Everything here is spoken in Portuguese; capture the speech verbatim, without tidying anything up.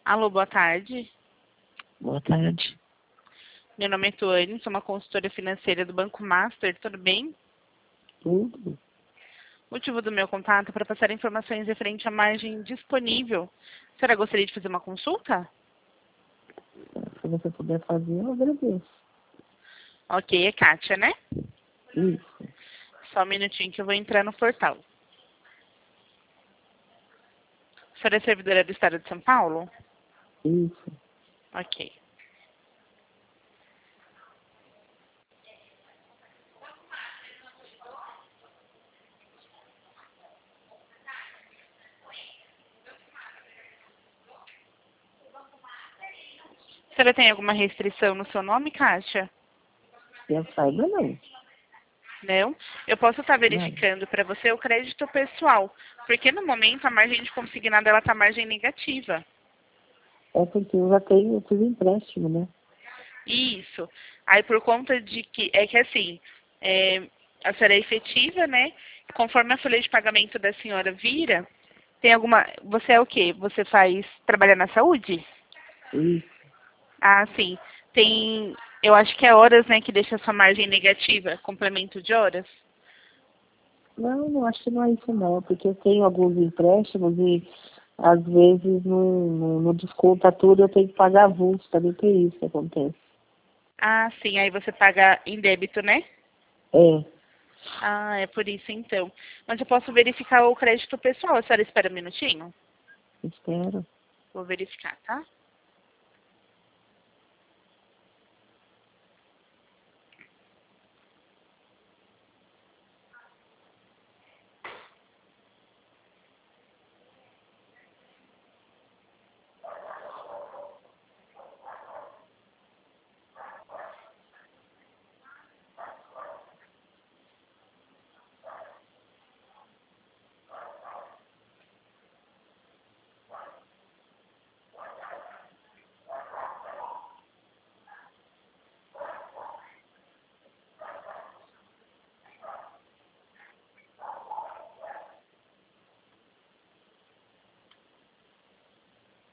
Alô, boa tarde. Boa tarde. Meu nome é Tuane, sou uma consultora financeira do Banco Master, tudo bem? Tudo. O motivo do meu contato é para passar informações referente à margem disponível. A senhora gostaria de fazer uma consulta? Se você puder fazer, eu agradeço. Ok, é Kátia, né? Isso. Só um minutinho que eu vou entrar no portal. A senhora é servidora do Estado de São Paulo? Isso. Ok. A senhora tem alguma restrição no seu nome, Kátia? Que eu saiba, não. Não? Eu posso estar Não. verificando para você o crédito pessoal, porque no momento a margem de consignado ela está margem negativa. É porque eu já tenho, eu fiz empréstimo, né? Isso. Aí por conta de que, é que assim, é, a senhora é efetiva, né? Conforme a folha de pagamento da senhora vira, tem alguma, você é o quê? Você faz, trabalha na saúde? Isso. Ah, sim. Tem, eu acho que é horas, né, que deixa a sua margem negativa, complemento de horas. Não, não acho que não é isso não, porque eu tenho alguns empréstimos e às vezes não, não, não desconta tudo, eu tenho que pagar avulso, também tem isso que acontece. Ah, sim, aí você paga em débito, né? É, Ah, é por isso então. Mas eu posso verificar o crédito pessoal. A senhora espera um minutinho? espero. Vou verificar, tá?